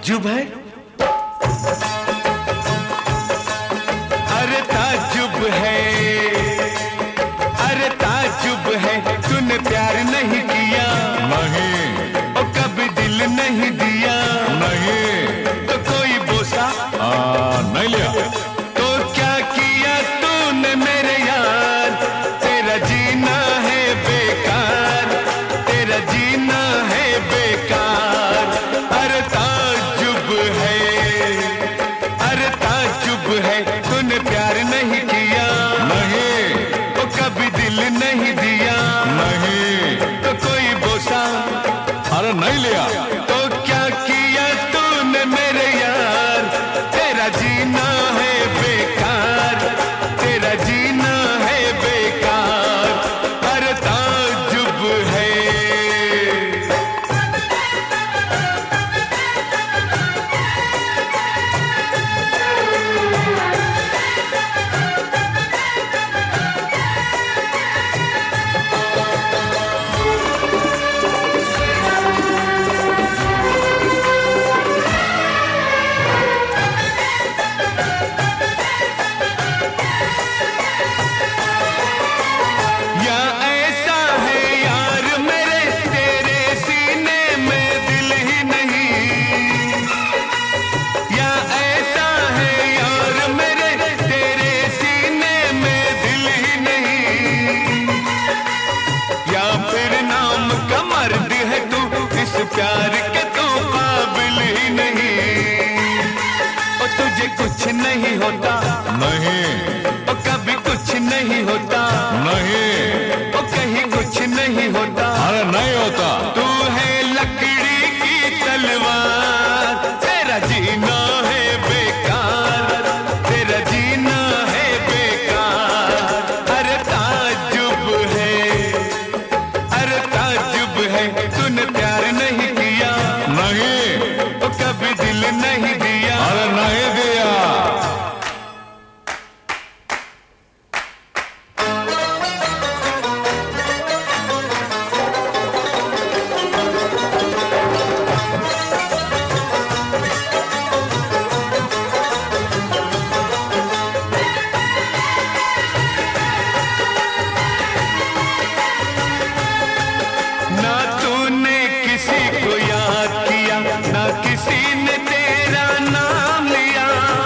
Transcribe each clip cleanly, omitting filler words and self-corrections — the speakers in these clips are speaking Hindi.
ताज्जुब है, अरे ताज्जुब है, अरे ताज्जुब है, तूने प्यार नहीं किया, नहीं, और कभी दिल नहीं दिया, नहीं, तो कोई बोसा नहीं लिया। तो क्या किया तूने मेरे यार, तेरा जीना है बेकार, तेरा जीना है बेकार। अरे ताज्जुब है, अरे ताज्जुब है, तूने प्यार नहीं किया, नहीं, तो कभी दिल नहीं दिया, नहीं, तो कोई बोसा अरे नहीं लिया। तो क्या किया तूने मेरे यार, तेरा जीना है बेकार, तेरा जीना है बेकार। अरे ताज्जुब है। या ऐसा है यार मेरे, तेरे सीने में दिल ही नहीं, या ऐसा है यार मेरे, तेरे सीने में दिल ही नहीं, या फिर नाम का मर्द है तू, इस प्यार के तो काबिल ही नहीं, और तुझे कुछ नहीं होता, नहीं, और कभी कुछ नहीं होता, नहीं, और कहीं कुछ नहीं होता। अरे नहीं होता। तू है लकड़ी की तलवार, तेरा जीना है बेकार, तेरा जीना है बेकार। अरे ताज्जुब है, अरे ताज्जुब है, तूने प्यार नहीं किया, नहीं, और कभी दिल नहीं दिया, अरे नहीं दिया। ना तूने किसी को याद किया, ना किसी ने तेरा नाम लिया,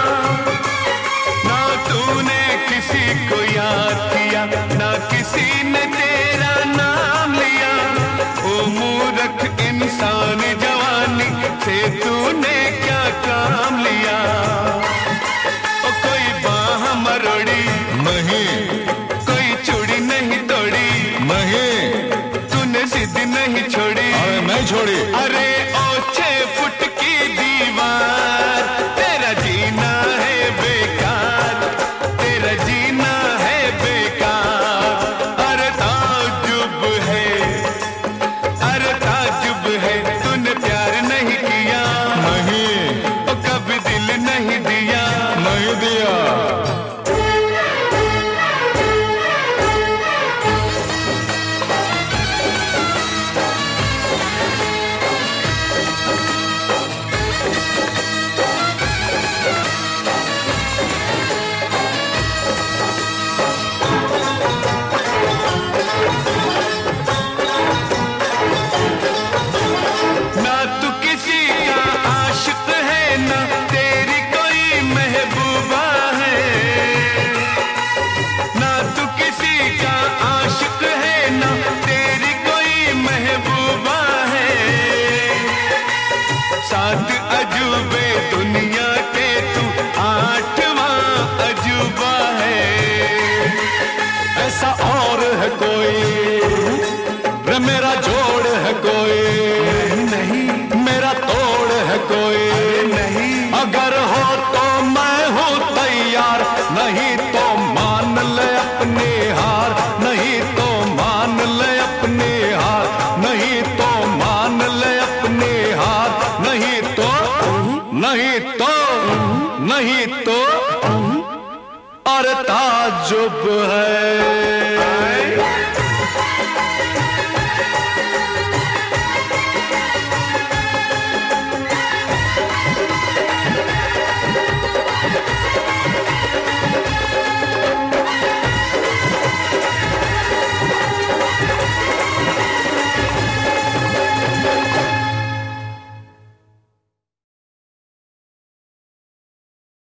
ना तूने किसी को याद किया, ना किसी ने तेरा नाम लिया। ओ मूर्ख इंसान, जवानी से तूने क्या काम लिया, ओ कोई बाह मरोड़ी, नहीं, कोई चूड़ी नहीं तोड़ी, नहीं, तूने जिद नहीं छोड़ी, अरे नहीं छोड़ी। अरे ओ 6 फुट की दीवार, तेरा जीना है बेकार, तेरा जीना है बेकार। अरे ताज्जुब है, अरे ताज्जुब है, तूने प्यार नहीं किया, नहीं, और कभी दिल नहीं दिया, नहीं दिया। ना तू किसी का आशिक है, ना तेरी कोई महबूबा है, ना तू किसी का आशिक है, ना तेरी कोई महबूबा है। 7 अजूबे दुनिया के तू 8वां अजूबा है। ऐसा और है कोई, रे मेरा जोड़ है कोई, नहीं मेरा तोड़ है कोई, नहीं, अगर हो तो मैं हूँ तैयार, नहीं तो मान ले अपनी हार, नहीं तो मान ले अपनी हार, नहीं तो मान ले अपनी हार, नहीं तो, नहीं तो, नहीं तो, और ताज्जुब है।